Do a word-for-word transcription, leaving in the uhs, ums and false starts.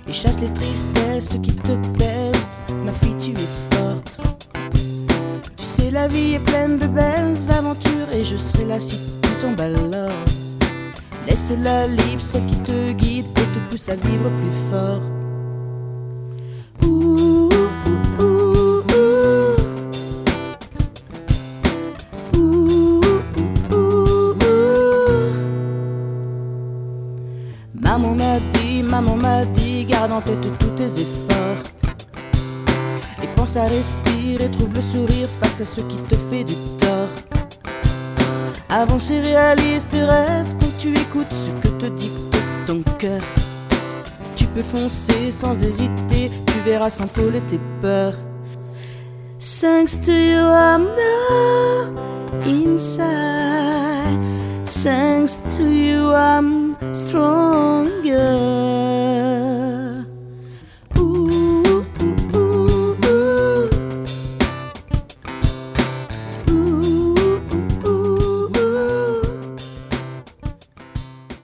et chasse les tristesses qui te pèsent. Ma fille, tu es forte. Tu sais, la vie est pleine de belles aventures et je serai là si tu tombes alors. Laisse-la libre, celle qui te guide et te pousse à vivre plus fort. Ouh, ouh, ouh, ouh. Ouh, ouh, ouh, ouh. Maman m'a dit, maman m'a dit, garde en tête tous tes efforts. Et pense à respirer, trouve le sourire face à ce qui te fait du tort. Avance et réalise tes rêves tant que tu écoutes ce que te dicte ton cœur. Tu peux foncer sans hésiter, tu verras s'envoler tes peurs. Thanks to you I'm now inside. Thanks to you I'm